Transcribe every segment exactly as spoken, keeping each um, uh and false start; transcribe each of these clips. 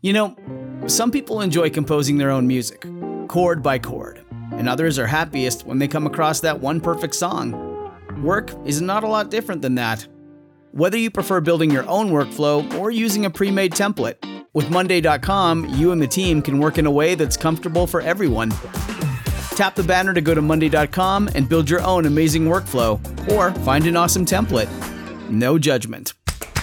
You know, some people enjoy composing their own music, chord by chord, and others are happiest when they come across that one perfect song. Work is not a lot different than that. Whether you prefer building your own workflow or using a pre-made template, with Monday dot com, you and the team can work in a way that's comfortable for everyone. Tap the banner to go to Monday dot com and build your own amazing workflow, or find an awesome template. No judgment.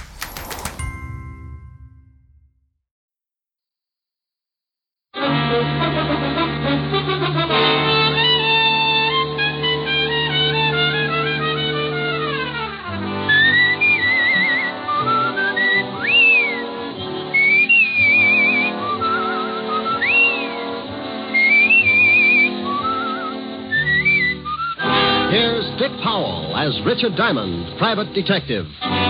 Here's Dick Powell as Richard Diamond, private detective.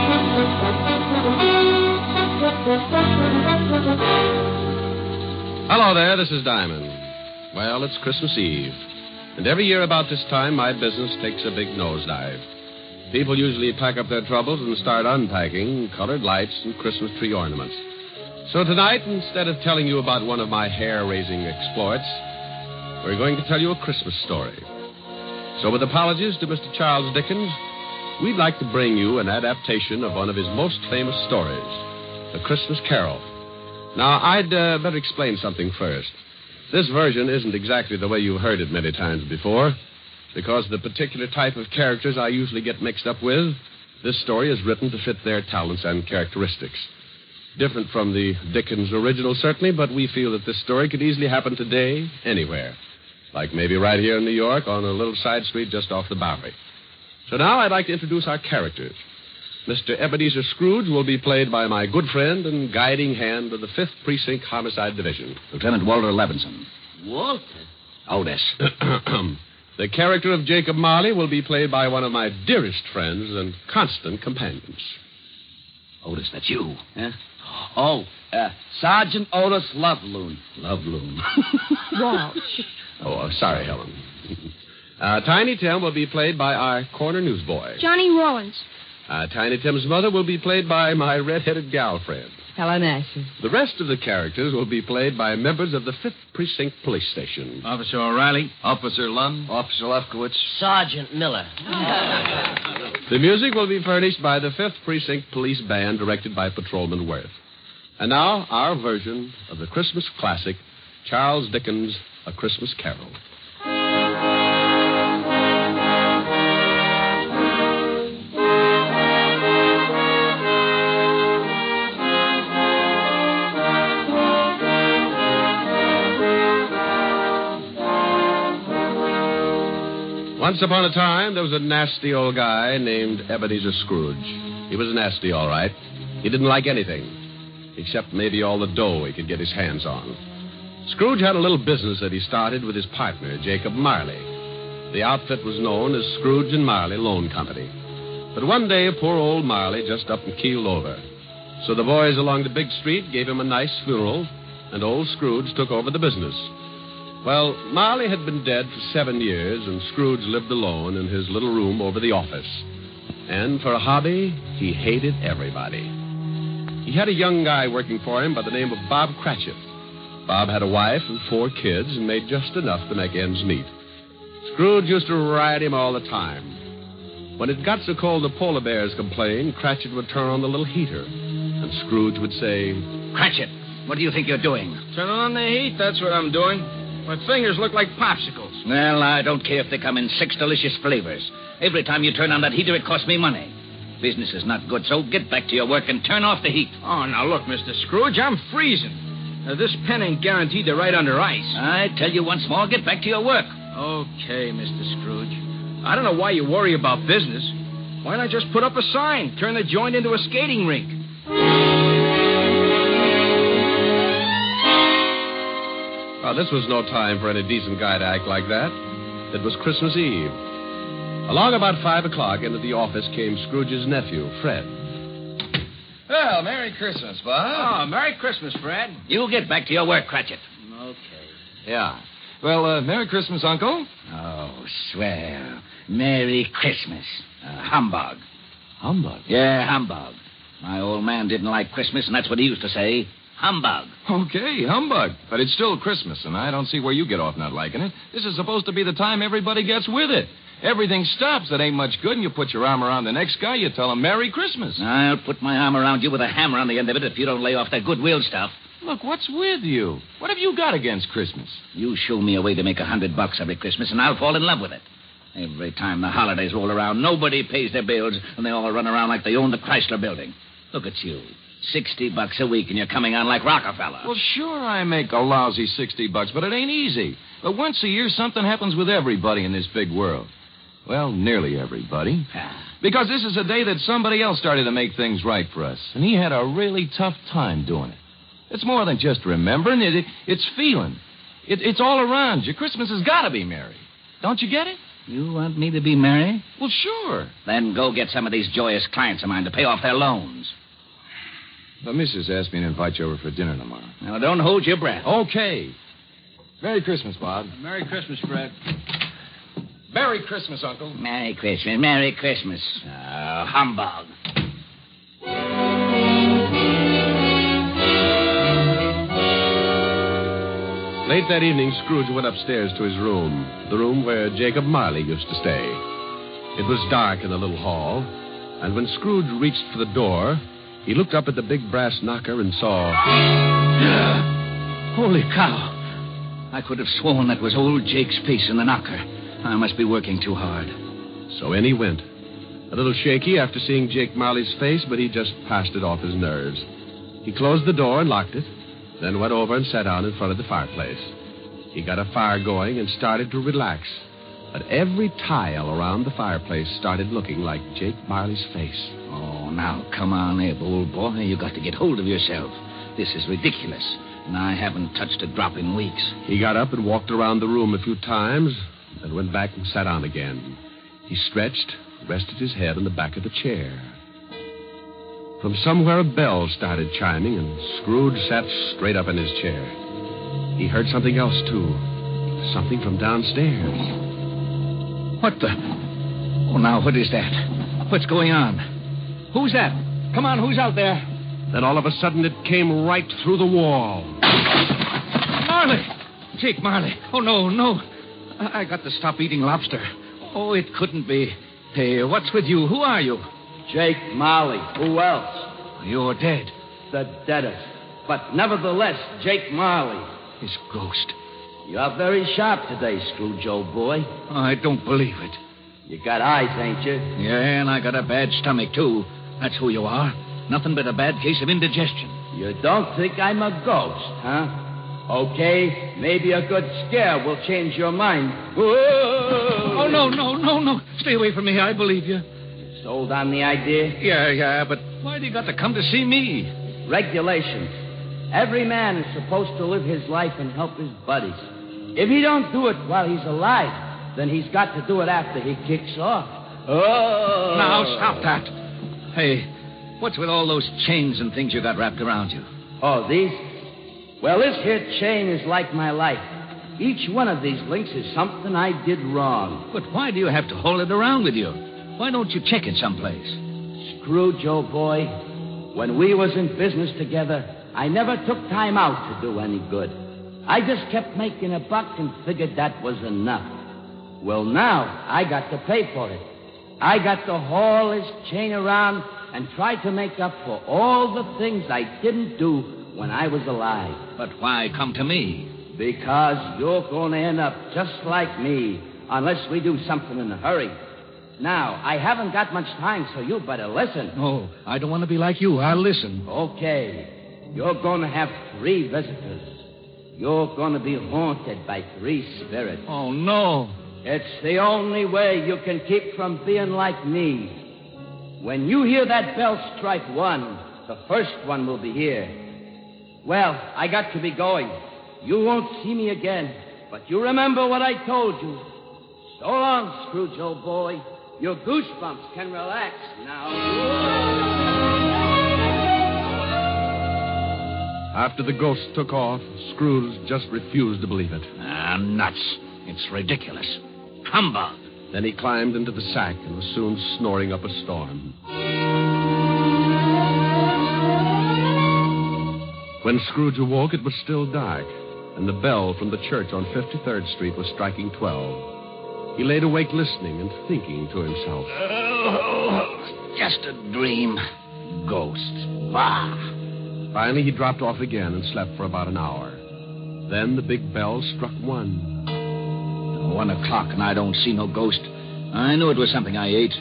Hello there, this is Diamond. Well, it's Christmas Eve, and every year about this time, my business takes a big nosedive. People usually pack up their troubles and start unpacking colored lights and Christmas tree ornaments. So tonight, instead of telling you about one of my hair-raising exploits, we're going to tell you a Christmas story. So with apologies to Mister Charles Dickens, we'd like to bring you an adaptation of one of his most famous stories, A Christmas Carol. Now, I'd uh, better explain something first. This version isn't exactly the way you've heard it many times before, because the particular type of characters I usually get mixed up with, this story is written to fit their talents and characteristics. Different from the Dickens original, certainly, but we feel that this story could easily happen today, anywhere. Like maybe right here in New York on a little side street just off the Bowery. So now I'd like to introduce our characters. Mister Ebenezer Scrooge will be played by my good friend and guiding hand of the fifth Precinct Homicide Division, Lieutenant Walter Levinson. Walter? Otis. The character of Jacob Marley will be played by one of my dearest friends and constant companions. Otis, that's you. Huh? Oh, uh, Sergeant Otis Loveloon. Loveloon. Walsh. Oh, uh, sorry, Helen. uh, Tiny Tim will be played by our corner newsboy. Johnny Rollins. Uh, Tiny Tim's mother will be played by my red-headed gal friend. Helen Asher. The rest of the characters will be played by members of the fifth Precinct Police Station. Officer O'Reilly. Officer Lund. Officer Lefkowitz. Sergeant Miller. The music will be furnished by the fifth Precinct Police Band, directed by Patrolman Worth. And now, our version of the Christmas classic, Charles Dickens' A Christmas Carol. Once upon a time, there was a nasty old guy named Ebenezer Scrooge. He was nasty, all right. He didn't like anything, except maybe all the dough he could get his hands on. Scrooge had a little business that he started with his partner, Jacob Marley. The outfit was known as Scrooge and Marley Loan Company. But one day, poor old Marley just up and keeled over. So the boys along the big street gave him a nice funeral, and old Scrooge took over the business. Well, Marley had been dead for seven years, and Scrooge lived alone in his little room over the office. And for a hobby, he hated everybody. He had a young guy working for him by the name of Bob Cratchit. Bob had a wife and four kids and made just enough to make ends meet. Scrooge used to ride him all the time. When it got so cold the polar bears complained, Cratchit would turn on the little heater, and Scrooge would say, Cratchit, what do you think you're doing? Turning on the heat, that's what I'm doing. My fingers look like popsicles. Well, I don't care if they come in six delicious flavors. Every time you turn on that heater, it costs me money. Business is not good, so get back to your work and turn off the heat. Oh, now look, Mister Scrooge, I'm freezing. Now, this pen ain't guaranteed to ride under ice. I tell you once more, get back to your work. Okay, Mister Scrooge. I don't know why you worry about business. Why not just put up a sign, turn the joint into a skating rink? Well, this was no time for any decent guy to act like that. It was Christmas Eve. Along about five o'clock, into the office came Scrooge's nephew, Fred. Well, Merry Christmas, Bob. Oh, Merry Christmas, Fred. You get back to your work, Cratchit. Okay. Yeah. Well, uh, Merry Christmas, Uncle. Oh, swell. Merry Christmas. Uh, humbug. Humbug? Yeah, humbug. My old man didn't like Christmas, and that's what he used to say. Humbug. Okay, humbug. But it's still Christmas, and I don't see where you get off not liking it. This is supposed to be the time everybody gets with it. Everything stops. That ain't much good, and you put your arm around the next guy, you tell him Merry Christmas. I'll put my arm around you with a hammer on the end of it if you don't lay off that goodwill stuff. Look, what's with you? What have you got against Christmas? You show me a way to make a hundred bucks every Christmas, and I'll fall in love with it. Every time the holidays roll around, nobody pays their bills, and they all run around like they own the Chrysler Building. Look at you. Sixty bucks a week, and you're coming on like Rockefeller. Well, sure, I make a lousy sixty bucks, but it ain't easy. But once a year, something happens with everybody in this big world. Well, nearly everybody. Because this is a day that somebody else started to make things right for us, and he had a really tough time doing it. It's more than just remembering. It, it, it's feeling. It, it's all around you. Christmas has got to be merry. Don't you get it? You want me to be merry? Well, sure. Then go get some of these joyous clients of mine to pay off their loans. The missus asked me to invite you over for dinner tomorrow. Now, don't hold your breath. Okay. Merry Christmas, Bob. Merry Christmas, Fred. Merry Christmas, Uncle. Merry Christmas, Merry Christmas. Oh, humbug. Late that evening, Scrooge went upstairs to his room, the room where Jacob Marley used to stay. It was dark in the little hall, and when Scrooge reached for the door, he looked up at the big brass knocker and saw... Holy cow. I could have sworn that was old Jake's piece in the knocker. I must be working too hard. So in he went. A little shaky after seeing Jake Marley's face, but he just passed it off his nerves. He closed the door and locked it, then went over and sat down in front of the fireplace. He got a fire going and started to relax. But every tile around the fireplace started looking like Jake Marley's face. Oh, now, come on, Abe, old boy. You got to get hold of yourself. This is ridiculous, and I haven't touched a drop in weeks. He got up and walked around the room a few times, then went back and sat down again. He stretched, rested his head on the back of the chair. From somewhere a bell started chiming, and Scrooge sat straight up in his chair. He heard something else, too. Something from downstairs. What the... Oh, now, what is that? What's going on? Who's that? Come on, who's out there? Then all of a sudden it came right through the wall. Marley! Jake Marley. Oh, no, no. I, I got to stop eating lobster. Oh, it couldn't be. Hey, what's with you? Who are you? Jake Marley. Who else? You're dead. The deadest. But nevertheless, Jake Marley. His ghost. You're very sharp today, Scrooge, old boy. I don't believe it. You got eyes, ain't you? Yeah, and I got a bad stomach, too. That's who you are. Nothing but a bad case of indigestion. You don't think I'm a ghost, huh? Okay, maybe a good scare will change your mind. Whoa! Oh, no, no, no, no. Stay away from me. I believe you. Sold on the idea? Yeah, yeah, but why do you got to come to see me? Regulations. Every man is supposed to live his life and help his buddies. If he don't do it while he's alive, then he's got to do it after he kicks off. Oh! Now, stop that. Hey, what's with all those chains and things you got wrapped around you? Oh, these? Well, this here chain is like my life. Each one of these links is something I did wrong. But why do you have to hold it around with you? Why don't you check it someplace? Scrooge, old boy, when we was in business together, I never took time out to do any good. I just kept making a buck and figured that was enough. Well, now I got to pay for it. I got to haul this chain around and try to make up for all the things I didn't do when I was alive. But why come to me? Because you're going to end up just like me unless we do something in a hurry. Now, I haven't got much time, so you better listen. Oh, I don't want to be like you. I'll listen. Okay. You're going to have three visitors. You're going to be haunted by three spirits. Oh, no. It's the only way you can keep from being like me. When you hear that bell strike one, the first one will be here. Well, I got to be going. You won't see me again, but you remember what I told you. So long, Scrooge, old boy. Your goosebumps can relax now. After the ghost took off, Scrooge just refused to believe it. Ah, nuts. It's ridiculous. Humbug. Then he climbed into the sack and was soon snoring up a storm. When Scrooge awoke, it was still dark, and the bell from the church on fifty-third Street was striking twelve. He laid awake listening and thinking to himself. Oh, just a dream. Ghosts. Bah. Finally, he dropped off again and slept for about an hour. Then the big bell struck one. One o'clock and I don't see no ghost. I knew it was something I ate.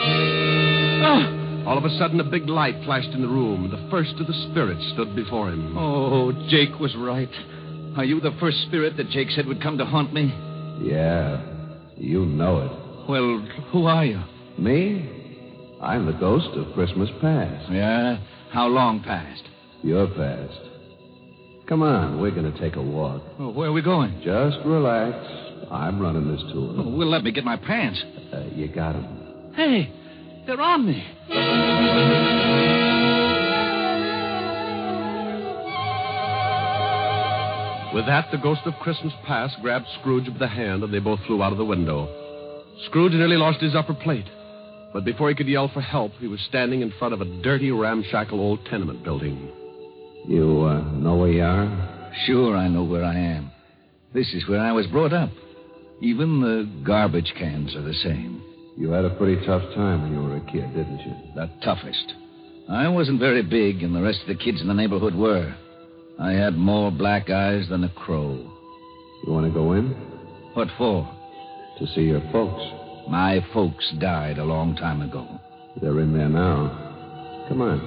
Oh. All of a sudden, a big light flashed in the room. The first of the spirits stood before him. Oh, Jake was right. Are you the first spirit that Jake said would come to haunt me? Yeah, you know it. Well, who are you? Me? I'm the ghost of Christmas past. Yeah? How long past? Your past. Come on, we're going to take a walk. Oh, where are we going? Just relax. I'm running this tour. Oh, well, let me get my pants. Uh, you got them. Hey, they're on me. With that, the ghost of Christmas past grabbed Scrooge by the hand, and they both flew out of the window. Scrooge nearly lost his upper plate. But before he could yell for help, he was standing in front of a dirty, ramshackle old tenement building. You uh, know where you are? Sure, I know where I am. This is where I was brought up. Even the garbage cans are the same. You had a pretty tough time when you were a kid, didn't you? The toughest. I wasn't very big, and the rest of the kids in the neighborhood were. I had more black eyes than a crow. You want to go in? What for? To see your folks. My folks died a long time ago. They're in there now. Come on.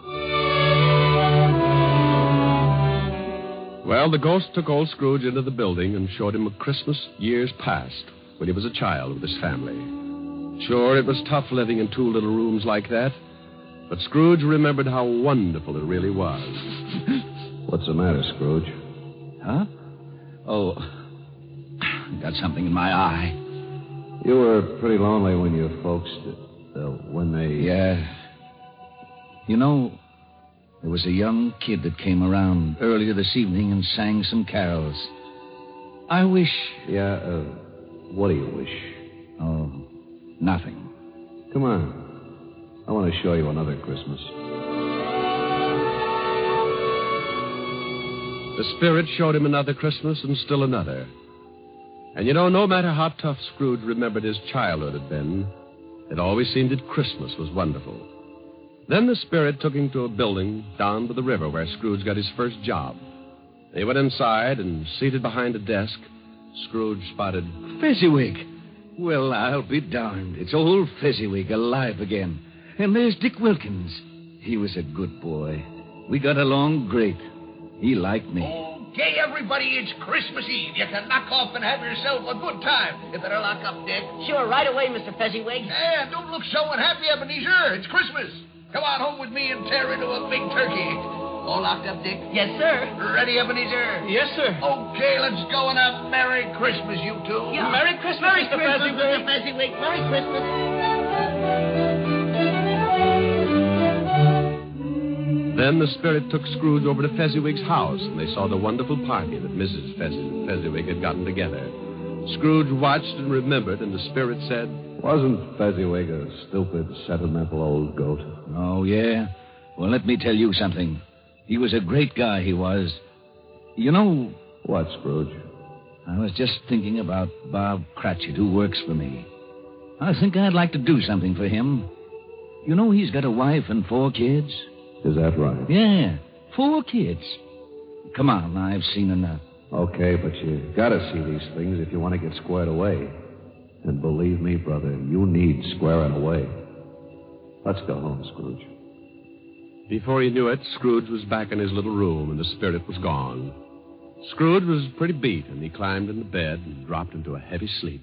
Well, the ghost took old Scrooge into the building and showed him a Christmas years past when he was a child with his family. Sure, it was tough living in two little rooms like that, but Scrooge remembered how wonderful it really was. What's the matter, Scrooge? Huh? Oh, got something in my eye. You were pretty lonely when your folks, uh, when they... Yeah. You know, there was a young kid that came around earlier this evening and sang some carols. I wish... Yeah, uh, what do you wish? Oh, nothing. Come on. I want to show you another Christmas. The spirit showed him another Christmas and still another. And you know, no matter how tough Scrooge remembered his childhood had been, it always seemed that Christmas was wonderful. Then the spirit took him to a building down by the river where Scrooge got his first job. They went inside, and seated behind a desk, Scrooge spotted... Fezziwig. Well, I'll be darned. It's old Fezziwig alive again. And there's Dick Wilkins. He was a good boy. We got along great. He liked me. Okay, everybody, it's Christmas Eve. You can knock off and have yourself a good time. You better lock up, Dick. Sure, right away, Mister Fezziwig. Yeah, don't look so unhappy, Ebenezer. It's Christmas. Come on home with me and tear into a big turkey. All locked up, Dick? Yes, sir. Ready, Ebenezer? Yes, sir. Okay, let's go and have Merry Christmas, you two. Yeah. Merry Christmas, Merry Mister Christmas, Fezziwig. Mister Fezziwig. Merry Christmas. Then the spirit took Scrooge over to Fezziwig's house, and they saw the wonderful party that Missus Fezzi- Fezziwig had gotten together. Scrooge watched and remembered, and the spirit said... Wasn't Fezziwig a stupid, sentimental old goat? Oh, yeah? Well, let me tell you something. He was a great guy, he was. You know... What, Scrooge? I was just thinking about Bob Cratchit, who works for me. I think I'd like to do something for him. You know he's got a wife and four kids? Is that right? Yeah, four kids. Come on, I've seen enough. Okay, but you gotta see these things if you want to get squared away. And believe me, brother, you need squaring away. Let's go home, Scrooge. Before he knew it, Scrooge was back in his little room, and the spirit was gone. Scrooge was pretty beat, and he climbed into bed and dropped into a heavy sleep.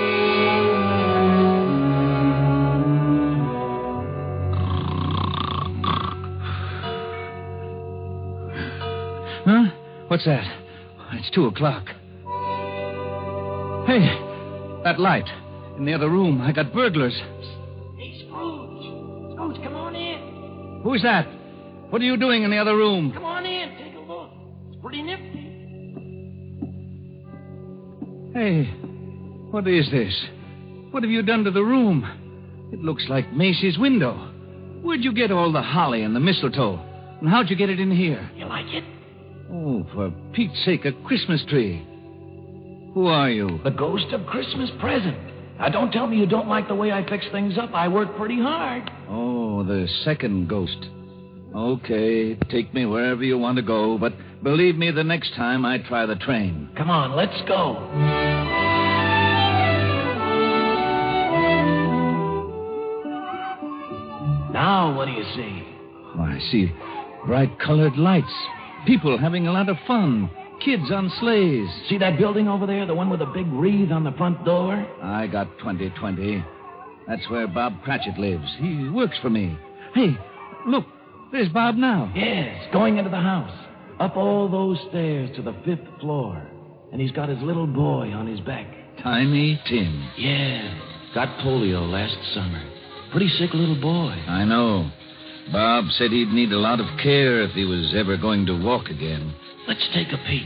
Huh? What's that? It's two o'clock. Hey, that light in the other room. I got burglars. Hey, Scrooge. Scrooge, come on in. Who's that? What are you doing in the other room? Come on in. Take a look. It's pretty nifty. Hey, what is this? What have you done to the room? It looks like Macy's window. Where'd you get all the holly and the mistletoe? And how'd you get it in here? You like it? Oh, for Pete's sake, a Christmas tree. Who are you? The ghost of Christmas present. Now, don't tell me you don't like the way I fix things up. I work pretty hard. Oh, the second ghost. Okay, take me wherever you want to go, but believe me, the next time I try the train. Come on, let's go. Now, what do you see? Oh, I see bright colored lights. People having a lot of fun. Kids on sleighs. See that building over there? The one with the big wreath on the front door? I got twenty twenty. That's where Bob Cratchit lives. He works for me. Hey, look. There's Bob now. Yes, going into the house. Up all those stairs to the fifth floor. And he's got his little boy on his back. Tiny Tim. Yeah. Got polio last summer. Pretty sick little boy. I know. Bob said he'd need a lot of care if he was ever going to walk again. Let's take a peek.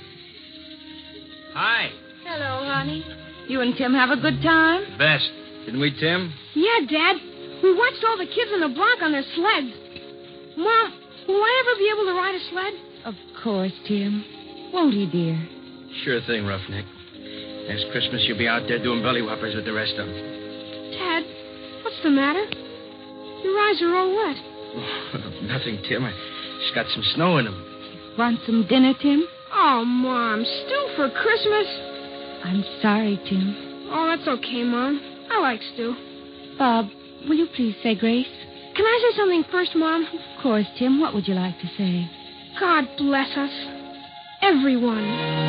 Hi. Hello, honey. You and Tim have a good time? Best. Didn't we, Tim? Yeah, Dad. We watched all the kids in the block on their sleds. Mom, will I ever be able to ride a sled? Of course, Tim. Won't he, dear? Sure thing, Roughneck. Next Christmas, you'll be out there doing belly whoppers with the rest of them. Dad, what's the matter? Your eyes are all wet. Oh, nothing, Tim. I just got some snow in them. Want some dinner, Tim? Oh, Mom, stew for Christmas? I'm sorry, Tim. Oh, that's okay, Mom. I like stew. Bob, will you please say grace? Can I say something first, Mom? Of course, Tim. What would you like to say? God bless us. Everyone.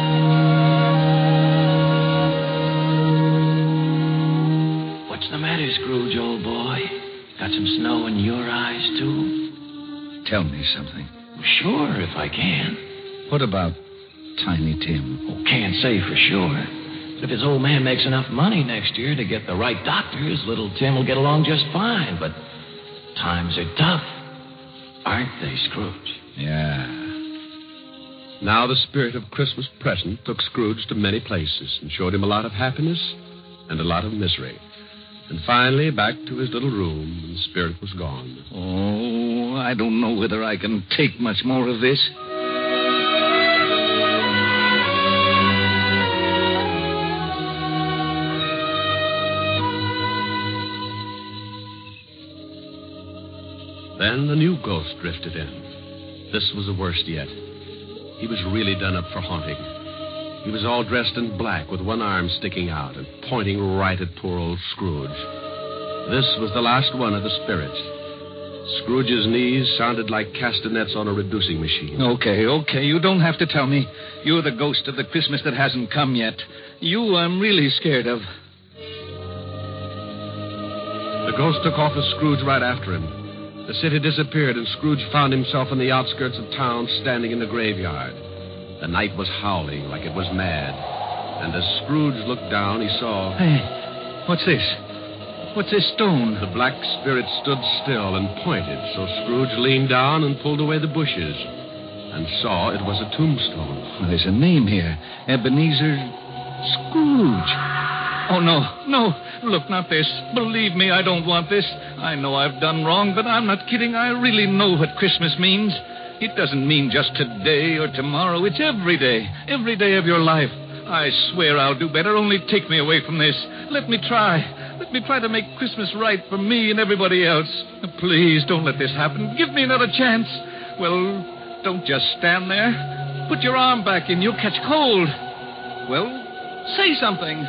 What's the matter, Scrooge, old boy? Got some snow in your eyes, too? Tell me something. Sure, if I can. What about Tiny Tim? Oh, can't say for sure. But if his old man makes enough money next year to get the right doctors, little Tim will get along just fine. But times are tough, aren't they, Scrooge? Yeah. Now the spirit of Christmas present took Scrooge to many places and showed him a lot of happiness and a lot of misery. And finally, back to his little room, and the spirit was gone. Oh, I don't know whether I can take much more of this. Then the new ghost drifted in. This was the worst yet. He was really done up for haunting. He was all dressed in black with one arm sticking out and pointing right at poor old Scrooge. This was the last one of the spirits. Scrooge's knees sounded like castanets on a reducing machine. Okay, okay, you don't have to tell me. You're the ghost of the Christmas that hasn't come yet. You I'm really scared of. The ghost took off with Scrooge right after him. The city disappeared, and Scrooge found himself in the outskirts of town, standing in the graveyard. The night was howling like it was mad. And as Scrooge looked down, he saw... Hey, what's this? What's this stone? The black spirit stood still and pointed, so Scrooge leaned down and pulled away the bushes and saw it was a tombstone. Well, there's a name here. Ebenezer Scrooge. Oh, no, no. Look, not this. Believe me, I don't want this. I know I've done wrong, but I'm not kidding. I really know what Christmas means. It doesn't mean just today or tomorrow. It's every day. Every day of your life. I swear I'll do better. Only take me away from this. Let me try. Let me try to make Christmas right for me and everybody else. Please, don't let this happen. Give me another chance. Well, don't just stand there. Put your arm back in. You'll catch cold. Well, say something.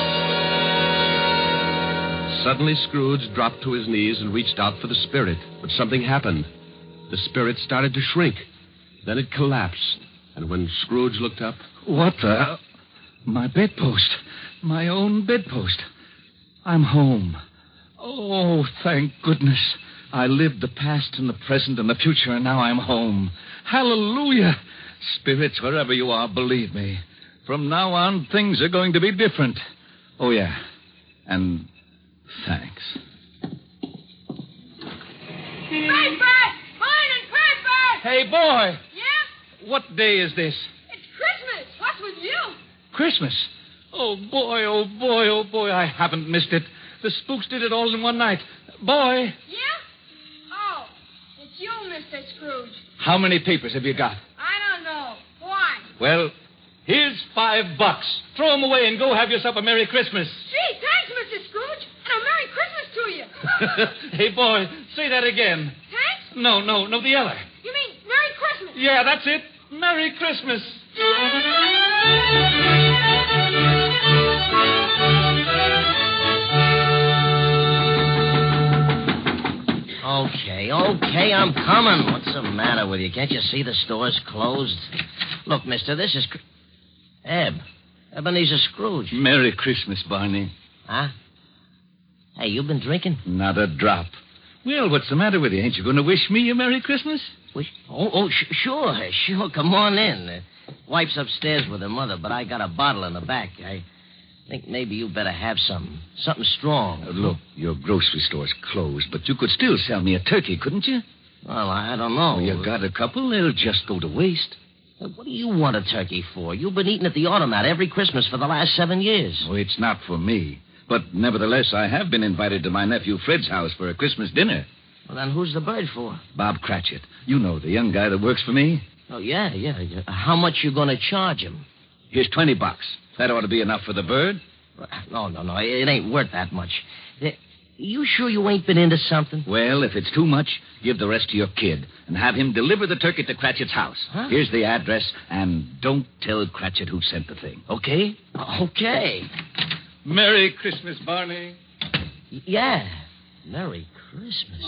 Suddenly, Scrooge dropped to his knees and reached out for the spirit. But something happened. The spirit started to shrink. Then it collapsed. And when Scrooge looked up... What the... My bedpost. My own bedpost. I'm home. Oh, thank goodness. I lived the past and the present and the future, and now I'm home. Hallelujah. Spirits, wherever you are, believe me. From now on, things are going to be different. Oh, yeah. And thanks. Piper! Mine and Piper! Hey, boy. Yeah? What day is this? It's Christmas. What's with you? Christmas. Oh, boy, oh, boy, oh, boy, I haven't missed it. The spooks did it all in one night. Boy. Yeah? Oh, it's you, Mister Mister Scrooge. How many papers have you got? I don't know. Why? Well, here's five bucks. Throw them away and go have yourself a Merry Christmas. Gee, thanks, Mister Scrooge. And a Merry Christmas to you. Hey, boy, say that again. Thanks? No, no, no, the other. You mean Merry Christmas? Yeah, that's it. Merry Christmas. Okay, okay, I'm coming. What's the matter with you? Can't you see the store's closed? Look, mister, this is... Eb. Ebenezer Scrooge. Merry Christmas, Barney. Huh? Hey, you been drinking? Not a drop. Well, what's the matter with you? Ain't you going to wish me a Merry Christmas? Wish? Oh, oh sh- sure, sure. Come on in. Uh, wife's upstairs with her mother, but I got a bottle in the back. I think maybe you better have something. Something strong. Uh, look, your grocery store's closed, but you could still sell me a turkey, couldn't you? Well, I don't know. Well, you got a couple. They'll just go to waste. What do you want a turkey for? You've been eating at the automat every Christmas for the last seven years. Oh, it's not for me. But nevertheless, I have been invited to my nephew Fred's house for a Christmas dinner. Well, then who's the bird for? Bob Cratchit. You know, the young guy that works for me. Oh, yeah, yeah. yeah. How much you going to charge him? Here's twenty bucks. That ought to be enough for the bird. No, no, no. It ain't worth that much. You sure you ain't been into something? Well, if it's too much, give the rest to your kid and have him deliver the turkey to Cratchit's house. Huh? Here's the address, and don't tell Cratchit who sent the thing, okay? Okay. Merry Christmas, Barney. Yeah. Merry Christmas.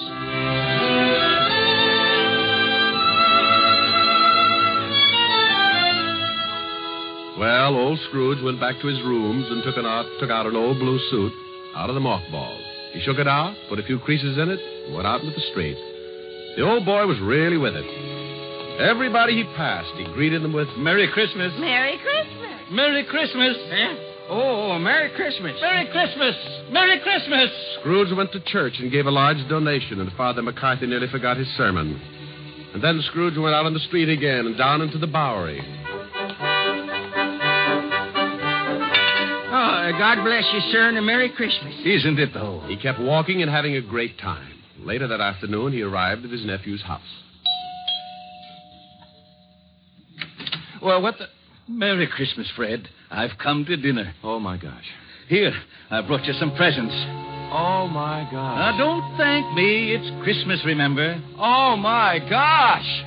Well, old Scrooge went back to his rooms and took, an out, took out an old blue suit out of the mothballs. He shook it out, put a few creases in it, and went out into the street. The old boy was really with it. Everybody he passed, he greeted them with, Merry Christmas. Merry Christmas. Merry Christmas. Eh? Oh, Merry Christmas. Merry Christmas. Merry Christmas. Scrooge went to church and gave a large donation, and Father McCarthy nearly forgot his sermon. And then Scrooge went out on the street again and down into the Bowery. Oh, God bless you, sir, and a Merry Christmas. Isn't it, though? He kept walking and having a great time. Later that afternoon, he arrived at his nephew's house. Well, what the... Merry Christmas, Fred. I've come to dinner. Oh, my gosh. Here, I brought you some presents. Oh, my gosh. Now, don't thank me. It's Christmas, remember? Oh, my gosh.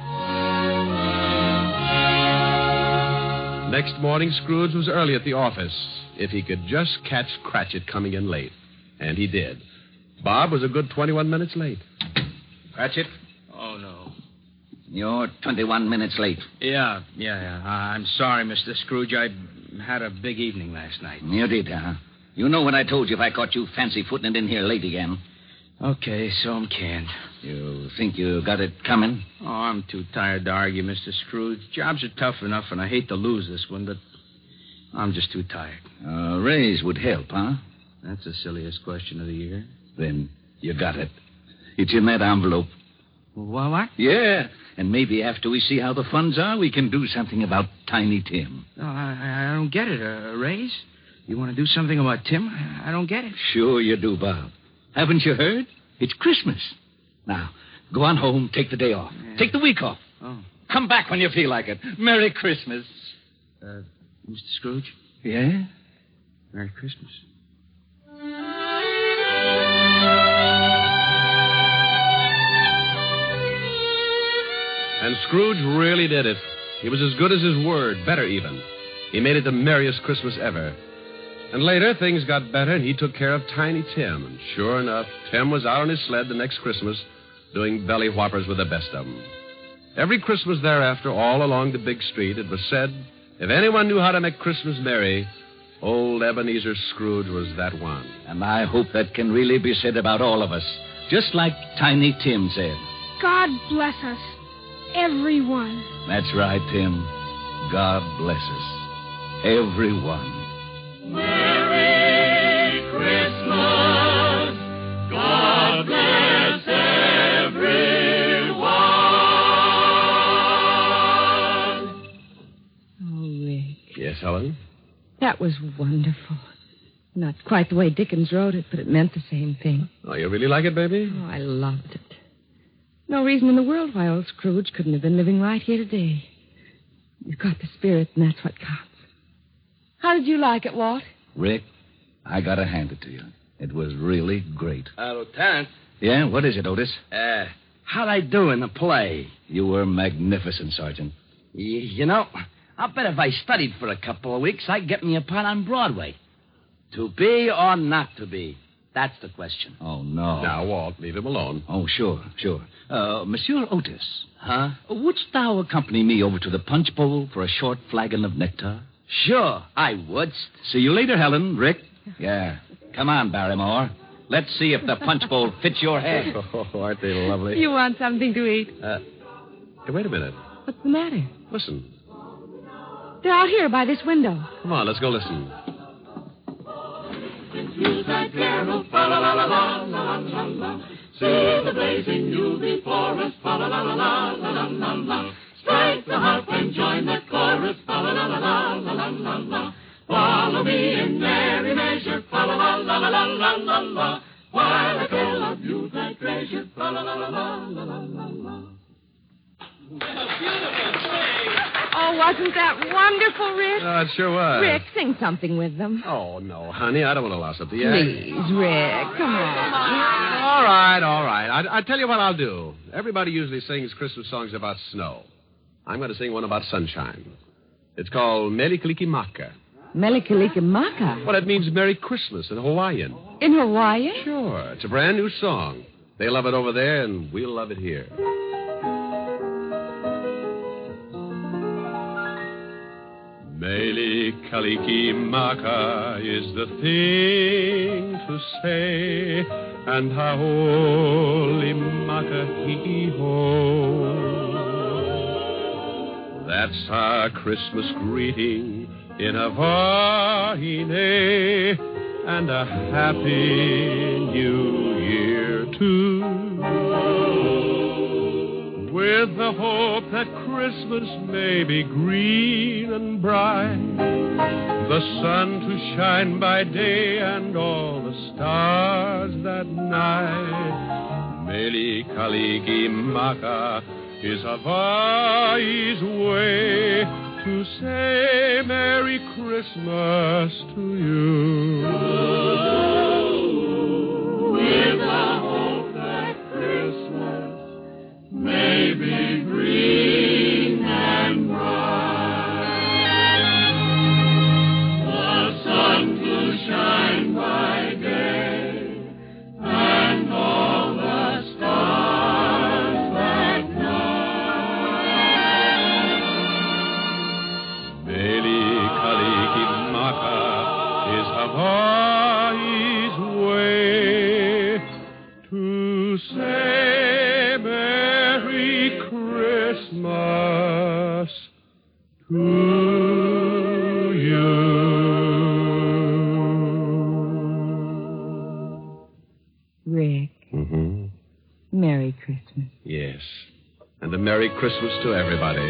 Next morning, Scrooge was early at the office. If he could just catch Cratchit coming in late. And he did. Bob was a good twenty-one minutes late. Cratchit? Oh, no. You're twenty-one minutes late. Yeah, yeah, yeah. Uh, I'm sorry, Mister Scrooge. I had a big evening last night. You did, huh? You know what I told you if I caught you fancy-footing it in here late again. Okay, so I'm canned. You think you got it coming? Oh, I'm too tired to argue, Mister Scrooge. Jobs are tough enough, and I hate to lose this one, but I'm just too tired. A raise would help, huh? That's the silliest question of the year. Then you got it. It's in that envelope. Well, what? Yeah, and maybe after we see how the funds are, we can do something about Tiny Tim. No, I, I don't get it. A, a raise? You want to do something about Tim? I, I don't get it. Sure you do, Bob. Haven't you heard? It's Christmas. Now, go on home, take the day off. Yeah. Take the week off. Oh. Come back when you feel like it. Merry Christmas. Uh, Mister Scrooge? Yeah? Merry Christmas. And Scrooge really did it. He was as good as his word, better even. He made it the merriest Christmas ever. And later, things got better, and he took care of Tiny Tim. And sure enough, Tim was out on his sled the next Christmas doing belly whoppers with the best of them. Every Christmas thereafter, all along the big street, it was said, if anyone knew how to make Christmas merry, old Ebenezer Scrooge was that one. And I hope that can really be said about all of us, just like Tiny Tim said. God bless us, everyone. That's right, Tim. God bless us, everyone. Merry Christmas. God bless everyone. Oh, Rick. Yes, Helen? That was wonderful. Not quite the way Dickens wrote it, but it meant the same thing. Oh, you really like it, baby? Oh, I loved it. No reason in the world why old Scrooge couldn't have been living right here today. You've got the spirit, and that's what counts. How did you like it, Walt? Rick, I gotta hand it to you. It was really great. Uh, Lieutenant. Yeah, what is it, Otis? Uh, how'd I do in the play? You were magnificent, Sergeant. Y- you know, I'll bet if I studied for a couple of weeks, I'd get me a part on Broadway. To be or not to be? That's the question. Oh, no. Now, Walt, leave him alone. Oh, sure, sure. Uh, Monsieur Otis. Huh? Wouldst thou accompany me over to the punch bowl for a short flagon of nectar? Sure, I would. See you later, Helen. Rick? Yeah. Come on, Barrymore. Let's see if the punch bowl fits your head. Oh, aren't they lovely? You want something to eat? Uh, hey, wait a minute. What's the matter? Listen. They're out here by this window. Come on, let's go listen. Yuletide carol, fa la la la la la la la. See the blazing Yule before us, fa la la la la la la la. Strike the harp and join the chorus, fa la la la la la la la. Follow me in merry measure, fa la la la la la la la. While a tale of Yuletide treasure, fa la la la la la la la. Oh, wasn't that wonderful, Rick? Oh, it sure was. Rick, sing something with them. Oh, no, honey, I don't want to louse up the Please, Rick, come on. All right, all right. I, I tell you what I'll do. Everybody usually sings Christmas songs about snow. I'm going to sing one about sunshine. It's called Mele Kalikimaka. Mele Kalikimaka? Well, it means Merry Christmas in Hawaiian. In Hawaii? Sure. It's a brand new song. They love it over there, and we'll love it here. Mele Kalikimaka is the thing to say, and Haole Maka Hiho. That's our Christmas greeting in Hawaii, and a happy new year, too. With the hope that Christmas may be green and bright, the sun to shine by day and all the stars that night. Mele Kalikimaka is Hawaii's way to say Merry Christmas to you. With the hope that Christmas may be green and bright, the sun to shine by day, and all the stars that night. Mele Kalikimaka is Hawaii's way to say Christmas to you. Rick. Mm-hmm. Merry Christmas. Yes. And a Merry Christmas to everybody.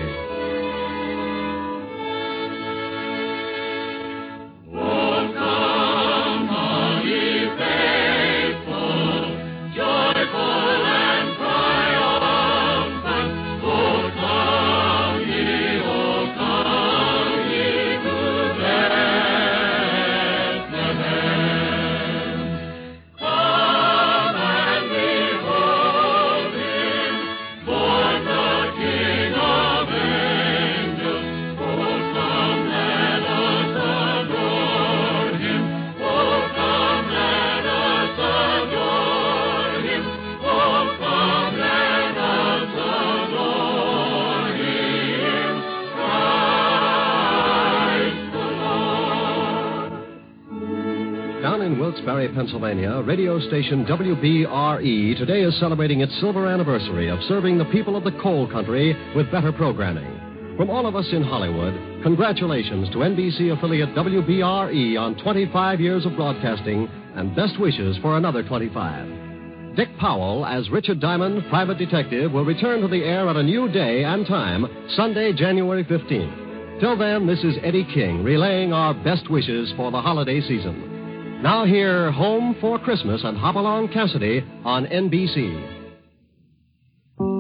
Wilkes-Barre, Pennsylvania, radio station W B R E today is celebrating its silver anniversary of serving the people of the coal country with better programming. From all of us in Hollywood, congratulations to N B C affiliate W B R E on twenty-five years of broadcasting and best wishes for another twenty-five. Dick Powell, as Richard Diamond, private detective, will return to the air at a new day and time, Sunday, January fifteenth. Till then, this is Eddie King relaying our best wishes for the holiday season. Now hear Home for Christmas and Hopalong Cassidy on N B C.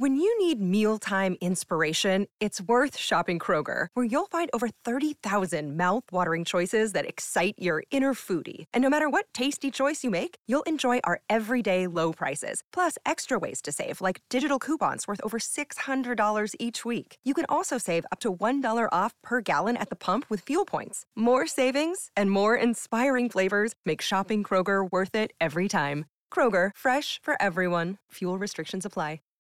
When you need mealtime inspiration, it's worth shopping Kroger, where you'll find over thirty thousand mouth-watering choices that excite your inner foodie. And no matter what tasty choice you make, you'll enjoy our everyday low prices, plus extra ways to save, like digital coupons worth over six hundred dollars each week. You can also save up to one dollar off per gallon at the pump with fuel points. More savings and more inspiring flavors make shopping Kroger worth it every time. Kroger, fresh for everyone. Fuel restrictions apply.